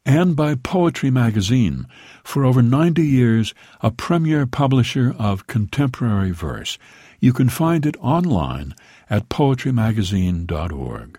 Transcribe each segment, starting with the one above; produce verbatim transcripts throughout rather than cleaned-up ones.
and by Poetry Magazine, for over ninety years a premier publisher of contemporary verse. You can find it online at poetry magazine dot org.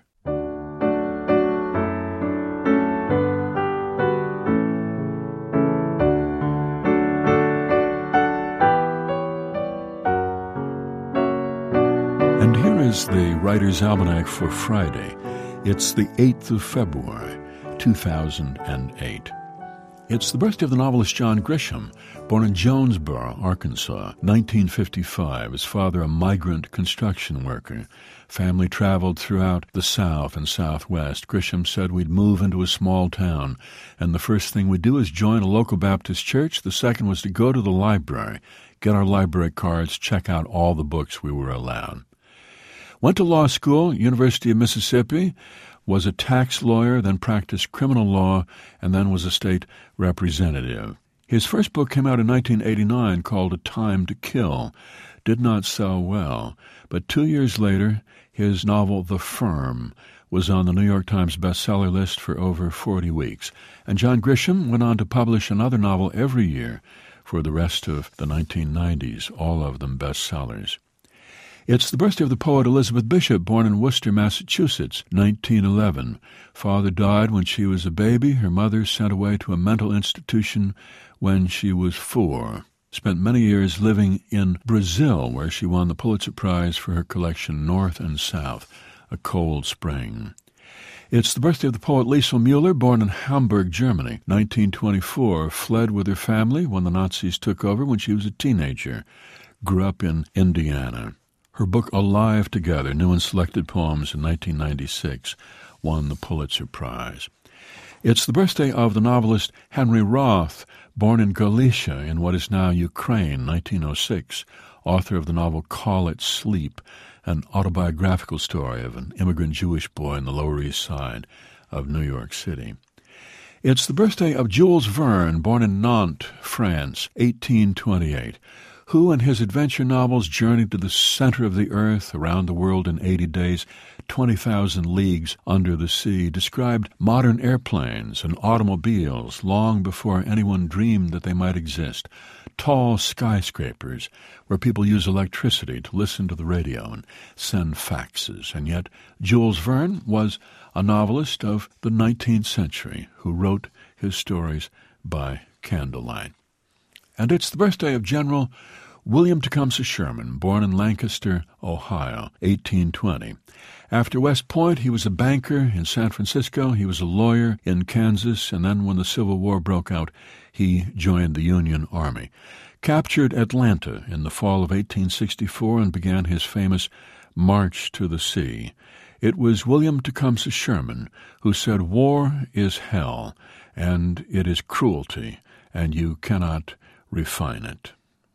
And here is the Writer's Almanac for Friday. It's the eighth of February, two thousand eight. It's the birthday of the novelist John Grisham, born in Jonesboro, Arkansas, nineteen fifty-five. His father, a migrant construction worker. Family traveled throughout the South and Southwest. Grisham said we'd move into a small town, and the first thing we'd do is join a local Baptist church. The second was to go to the library, get our library cards, check out all the books we were allowed. Went to law school, University of Mississippi, was a tax lawyer, then practiced criminal law, and then was a state representative. His first book came out in nineteen eighty-nine called A Time to Kill. Did not sell well, but two years later, his novel The Firm was on the New York Times bestseller list for over forty weeks. And John Grisham went on to publish another novel every year for the rest of the nineteen nineties, all of them bestsellers. It's the birthday of the poet Elizabeth Bishop, born in Worcester, Massachusetts, nineteen eleven. Father died when she was a baby. Her mother sent away to a mental institution when she was four. Spent many years living in Brazil, where she won the Pulitzer Prize for her collection North and South, A Cold Spring. It's the birthday of the poet Liesl Mueller, born in Hamburg, Germany, nineteen twenty-four. Fled with her family when the Nazis took over when she was a teenager. Grew up in Indiana. Her book Alive Together, New and Selected Poems in nineteen ninety-six, won the Pulitzer Prize. It's the birthday of the novelist Henry Roth, born in Galicia in what is now Ukraine, nineteen oh six, author of the novel Call It Sleep, an autobiographical story of an immigrant Jewish boy in the Lower East Side of New York City. It's the birthday of Jules Verne, born in Nantes, France, eighteen twenty-eight, who in his adventure novels journeyed to the center of the earth, around the world in eighty days, twenty thousand leagues under the sea, described modern airplanes and automobiles long before anyone dreamed that they might exist, tall skyscrapers where people use electricity to listen to the radio and send faxes. And yet Jules Verne was a novelist of the nineteenth century who wrote his stories by candlelight. And it's the birthday of General William Tecumseh Sherman, born in Lancaster, Ohio, eighteen twenty. After West Point, he was a banker in San Francisco. He was a lawyer in Kansas, and then when the Civil War broke out, he joined the Union Army. Captured Atlanta in the fall of eighteen sixty-four and began his famous March to the Sea. It was William Tecumseh Sherman who said, "War is hell, and it is cruelty, and you cannot refine it."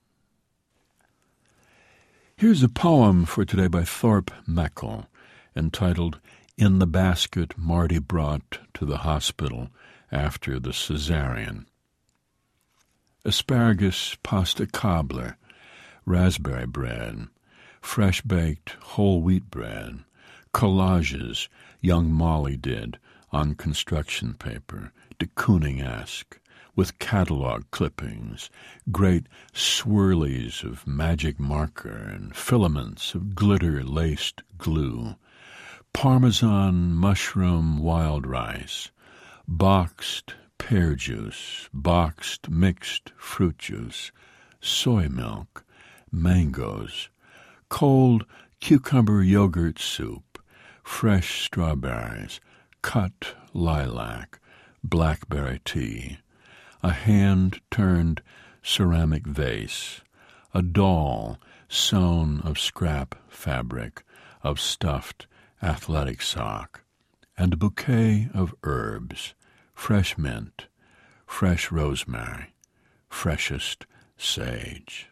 Here's a poem for today by Thorpe Meckel, entitled In the Basket Marty Brought to the Hospital After the Caesarean. Asparagus pasta cobbler, raspberry bread, fresh-baked whole wheat bread, collages young Molly did on construction paper, de Kooning-esque, with catalog clippings, great swirlies of magic marker and filaments of glitter-laced glue, Parmesan mushroom wild rice, boxed pear juice, boxed mixed fruit juice, soy milk, mangoes, cold cucumber yogurt soup, fresh strawberries, cut lilac, blackberry tea, a hand-turned ceramic vase, a doll sewn of scrap fabric, of stuffed athletic sock, and a bouquet of herbs, fresh mint, fresh rosemary, freshest sage.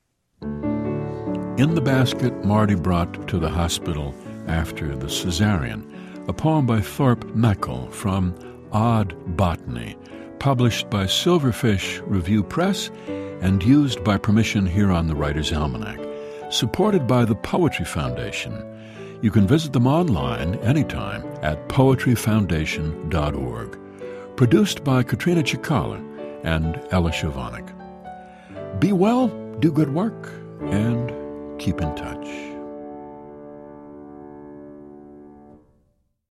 In the Basket Marty Brought to the Hospital After the Caesarean, a poem by Thorpe Meckel from Odd Botany, published by Silverfish Review Press and used by permission here on the Writer's Almanac, supported by the Poetry Foundation. You can visit them online anytime at poetry foundation dot org. Produced by Katrina Chikala and Ella Shavanik. Be well, do good work, and keep in touch.